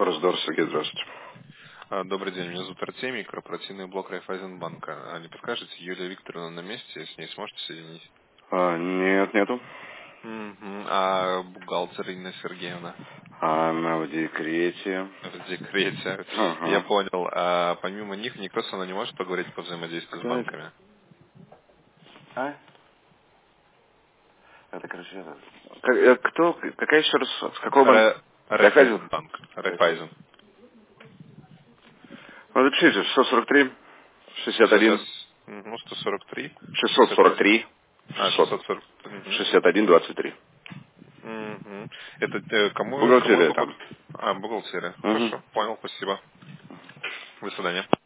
Форсдор, Сергей, здравствуйте. Добрый день, меня зовут Артемий, корпоративный блок Райффайзенбанка. Не подскажете, Юлия Викторовна на месте, с ней сможете соединить? Нет, нету. А бухгалтер Инна Сергеевна? Она в декрете. В декрете. Я Ага. понял. А помимо них никто со мной не может поговорить по взаимодействию с Так. банками? Это, короче, кто? Какая еще раз? С какого банка? Райфайзен? Райффайзенбанк. Райфайзен. Райффайзен. Ну, запишите, 643, Сейчас. 61, 143, 61. 643, 600, 640. 61, 23. Это кому Бухгалтерия это будет? там. Бухгалтерия. Угу. Хорошо, понял, спасибо. До свидания.